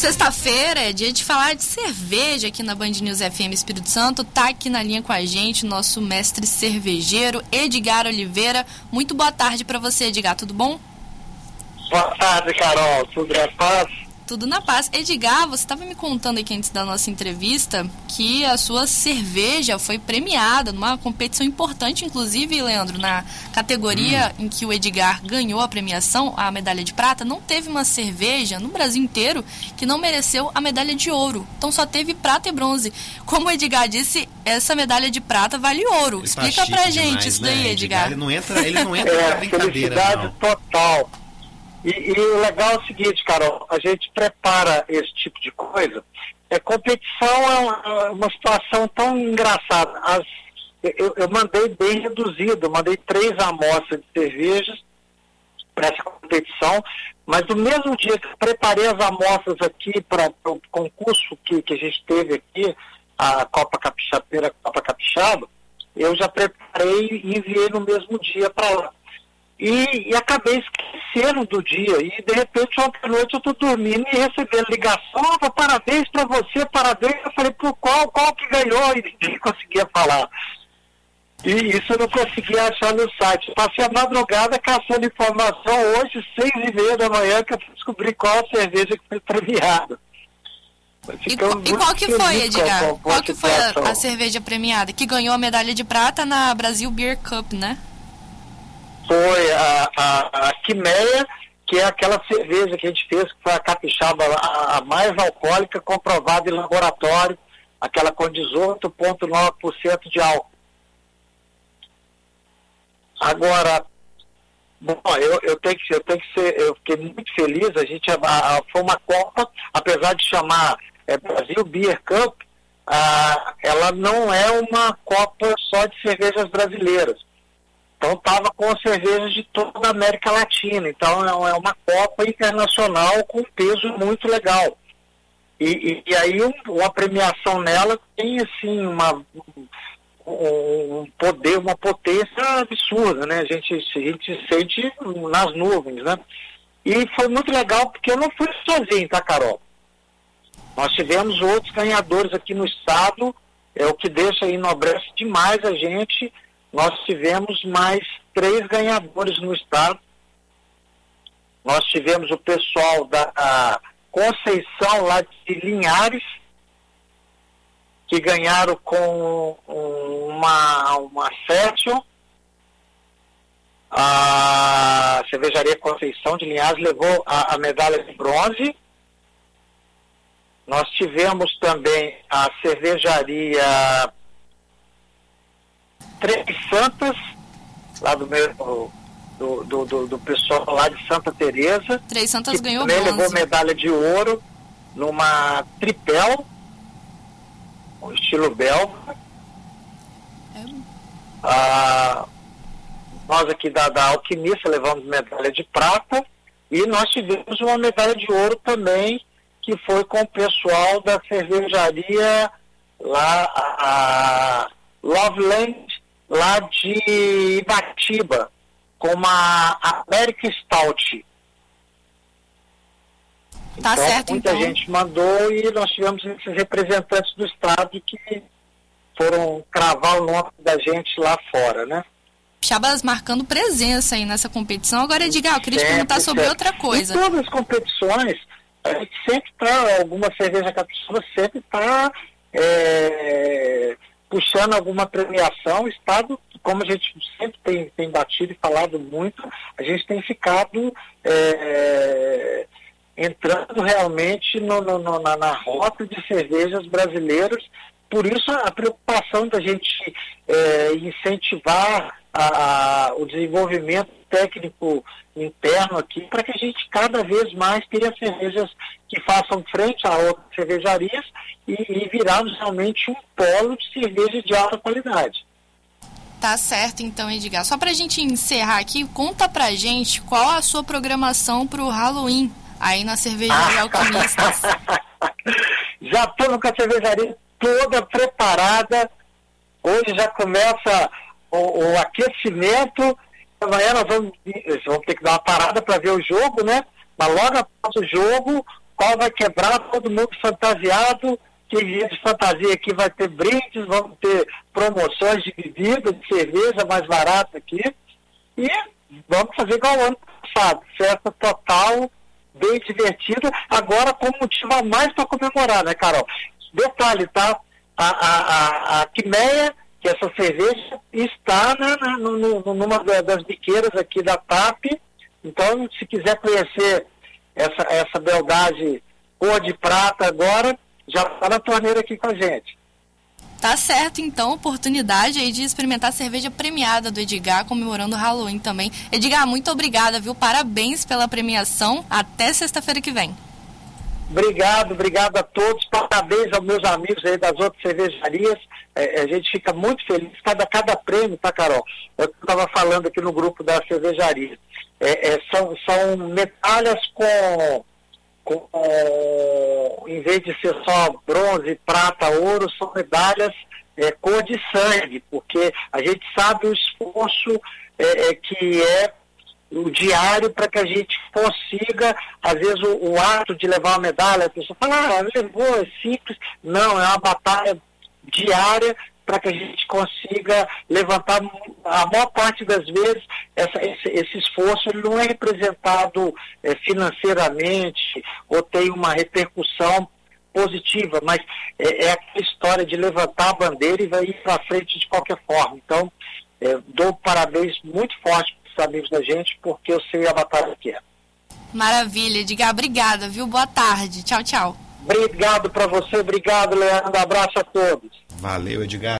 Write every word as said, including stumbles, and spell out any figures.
Sexta-feira é dia de falar de cerveja aqui na Band News F M Espírito Santo. Tá aqui na linha com a gente o nosso mestre cervejeiro, Edgar Oliveira. Muito boa tarde para você, Edgar, tudo bom? Boa tarde, Carol. Tudo na paz? Tudo na paz. Edgar, você estava me contando aqui antes da nossa entrevista que a sua cerveja foi premiada numa competição importante, inclusive, Leandro, na categoria hum. em que o Edgar ganhou a premiação, a medalha de prata. Não teve uma cerveja no Brasil inteiro que não mereceu a medalha de ouro. Então só teve prata e bronze. Como o Edgar disse, essa medalha de prata vale ouro. Ele Explica tá pra gente demais, isso daí, né, Edgar. Ele não entra, ele não entra é, na brincadeira, felicidade não. total. E, e o legal é o seguinte, Carol, a gente prepara esse tipo de coisa. É, competição é uma, uma situação tão engraçada. As, eu, eu mandei bem reduzido, eu mandei três amostras de cervejas para essa competição, mas no mesmo dia que eu preparei as amostras aqui para o concurso que, que a gente teve aqui, a Copa Capixaba, Copa Capixaba, eu já preparei e enviei no mesmo dia para lá. E, e acabei esquecendo do dia, e de repente ontem à noite eu estou dormindo e recebendo ligação, oh, parabéns para você, parabéns. Eu falei, por qual, qual que ganhou? E ninguém conseguia falar. E isso eu não conseguia achar no site. Passei a madrugada caçando informação hoje, seis e meia da manhã, que eu descobri qual a cerveja que foi premiada. E, e qual que foi, Edgar? Com, com qual que foi a, a cerveja premiada? Que ganhou a medalha de prata na Brasil Beer Cup, né? Foi a, a, a Quimeia, que é aquela cerveja que a gente fez, que foi a capixaba a, a mais alcoólica, comprovada em laboratório, aquela com dezoito vírgula nove por cento de álcool. Agora, bom, eu, eu, tenho que, eu tenho que ser, eu fiquei muito feliz, a gente, a, a, foi uma Copa, apesar de chamar é, Brasil Beer Cup, a, ela não é uma Copa só de cervejas brasileiras. Então estava com cervejas de toda a América Latina. Então é uma Copa internacional com peso muito legal. E, e, e aí um, uma premiação nela tem assim uma, um, um poder, uma potência absurda, né? A gente, a gente sente nas nuvens, né? E foi muito legal porque eu não fui sozinho, tá, Carol? Nós tivemos outros ganhadores aqui no estado, é o que deixa enobrece demais a gente. Nós tivemos mais três ganhadores no estado. Nós tivemos o pessoal da Conceição, lá de Linhares, que ganharam com uma, uma session. A Cervejaria Conceição de Linhares levou a, a medalha de bronze. Nós tivemos também a cervejaria Três Santas, lá do meu do, do, do, do pessoal lá de Santa Teresa. Três Santas que ganhou também bronze. Levou medalha de ouro numa tripel, um estilo belga. É. Ah, nós aqui da, da Alquimista levamos medalha de prata e nós tivemos uma medalha de ouro também, que foi com o pessoal da cervejaria lá, a, a Loveland, lá de Ibatiba, com uma American Stout. Tá então, certo, muita então. gente mandou e nós tivemos esses representantes do estado que foram cravar o nome da gente lá fora, né? Capixabas marcando presença aí nessa competição. Agora, Edgar, eu queria te perguntar sobre sempre. outra coisa. Em todas as competições, a gente sempre está, alguma cerveja capixaba sempre está é, puxando alguma premiação. O estado, como a gente sempre tem, tem batido e falado muito, a gente tem ficado é, entrando realmente no, no, no, na, na rota de cervejas brasileiras. Por isso a preocupação da gente é, incentivar a, a, o desenvolvimento técnico interno aqui, para que a gente cada vez mais tenha cervejas que façam frente a outras cervejarias e, e virarmos realmente um polo de cerveja de alta qualidade. Tá certo, então, Edgar. Só pra gente encerrar aqui, conta pra gente qual a sua programação pro Halloween aí na Cervejaria Alquimistas. Já estamos com a cervejaria toda preparada. Hoje já começa o, o aquecimento. Amanhã nós vamos, vamos ter que dar uma parada para ver o jogo, né? Mas logo após o jogo, pau vai quebrar, todo mundo fantasiado. Quem vier de fantasia aqui vai ter brindes, vamos ter promoções de bebida, de cerveja mais barata aqui. E vamos fazer igual ao ano passado, festa total, bem divertida, agora com motivo a mais para comemorar, né, Carol? Detalhe, tá? A, a, a, a Quimeia, que essa cerveja, está na, na, no, numa das biqueiras aqui da T A P. Então, se quiser conhecer essa, essa beldade cor de prata agora, já está na torneira aqui com a gente. Tá certo, então, oportunidade aí de experimentar a cerveja premiada do Edgar, comemorando o Halloween também. Edgar, muito obrigada, viu? Parabéns pela premiação. Até sexta-feira que vem. Obrigado, obrigado a todos. Parabéns aos meus amigos aí das outras cervejarias. É, a gente fica muito feliz. Cada, cada prêmio, tá, Carol? Eu estava falando aqui no grupo da cervejaria. É, é, são, são medalhas com... Com, em vez de ser só bronze, prata, ouro, são medalhas é, cor de sangue, porque a gente sabe o esforço é, é, que é o diário para que a gente consiga, às vezes o, o ato de levar uma medalha, a pessoa fala, ah, levou, é simples. Não, é uma batalha diária para que a gente consiga levantar. A maior parte das vezes essa, esse, esse esforço ele não é representado é, financeiramente ou tem uma repercussão positiva, mas é, é aquela história de levantar a bandeira e vai ir para frente de qualquer forma. Então, é, dou parabéns muito forte para os amigos da gente, porque eu sei a batalha que é. Maravilha, Edgar, obrigada, viu? Boa tarde. Tchau, tchau. Obrigado para você, obrigado, Leandro. Abraço a todos. Valeu, Edgar.